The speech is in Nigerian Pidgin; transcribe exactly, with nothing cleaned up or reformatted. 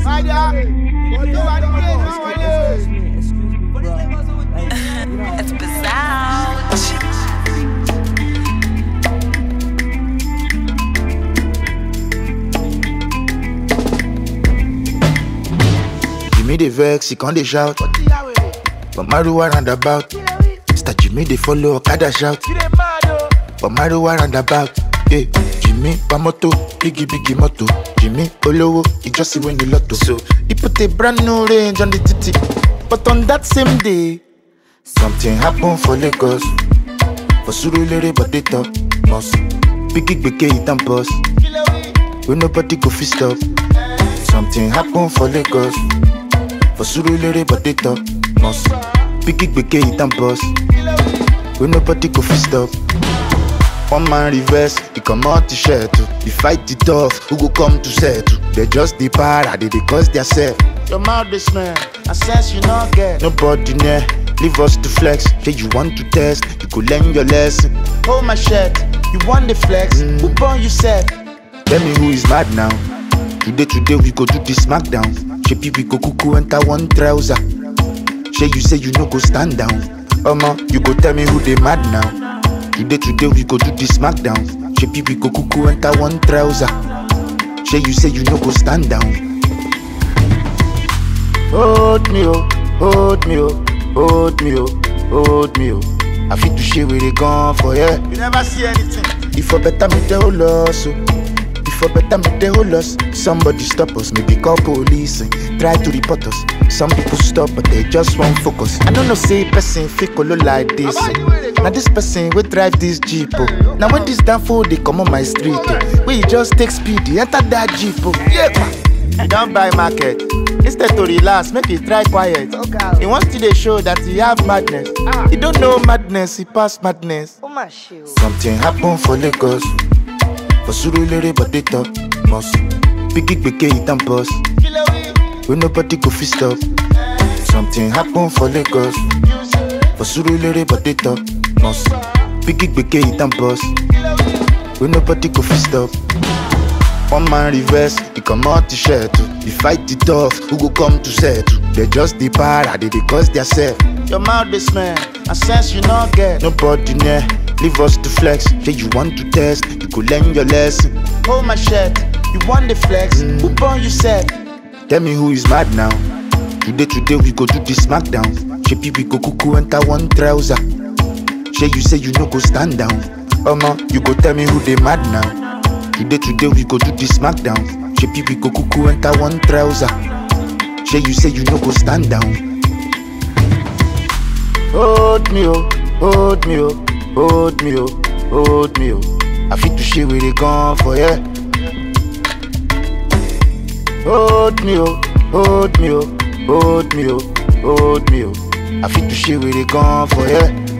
It's bizarre. Jimmy the vex, he can't they shout. But Maruwa roundabout. Mister Jimmy they follow Okada shout. But Maruwa roundabout. Hey, Jimmy Pamoto, biggie biggie moto. Jimmy Olowo, he just see when you lotto. So he put a brand new range on the titty. But on that same day, something happened for Lagos. For Surulere but they talk must. Biggie biggie it and boss. When nobody go fist up. Something happened for Lagos. For Surulere but they talk must. Biggie biggie it and boss. When nobody go fist up. One man reverse, he come out to share too. He fight it off, who go come to settle? They just the para, they, they cause their self. Your mouth they smell, I sense you not get. Nobody near, leave us to flex. Yeah, you want to test, you could learn your lesson. Hold my shirt, you want the flex. Mm. Who born you said? Tell me who is mad now. Today, today we go do the smackdown. Shepi we go cuckoo enter one trouser. She you say you no go stand down. Omo, you go tell me who they mad now. Today, today we go do the smackdown. Shepi we go cuckoo enter one trouser. She you say you no go stand down. Hold me oh, hold me oh, hold me oh, hold me oh. I feel to share where they gone for yeah. You never see anything. If I better me the whole loss, if I better me the whole loss. Somebody stop us, maybe call police and try to report us. Some people stop but they just won't focus. I don't know say person fakeolo like this. Now this person will drive this Jeep. Oh. Now when this damn fool they come on my street, oh. We just take speed, enter that Jeep. Oh. Yeah, you don't buy market. Instead to relax, make it try quiet. Okay. He wants to they show that he have madness. Ah. He don't know madness, he pass madness. Oh my shoe. Something happened for Lagos. For Surulere but they talk must. Biggie biggie it and boss. When nobody go fist up. Something happened for Lagos. For Surulere but they talk must. Biggie biggie it and boss. When nobody go fist up. One man reverse, he come out to share too. He fight it off, who go come to settle? They just the para, they, they cause their self. Your mouth they smell, I sense you not get. Nobody near, leave us to flex. Yeah, you want to test, you could learn your lesson. Hold my shirt, you want the flex. Mm. Who born you said? Tell me who is mad now. Today, today we go do the smackdown. Shepi we go cuckoo enter one trouser. She you say you no go stand down. Omo, you go tell me who they mad now. Today, today we go do the smackdown. Shepi we go cuckoo enter one trouser. She you say you no go stand down. Hold me oh, hold me oh, hold me oh, hold me oh. I feel to share where they gone for yeah. Hold me oh, hold me oh, hold me oh, hold me oh. I feel to share where they gone for yeah.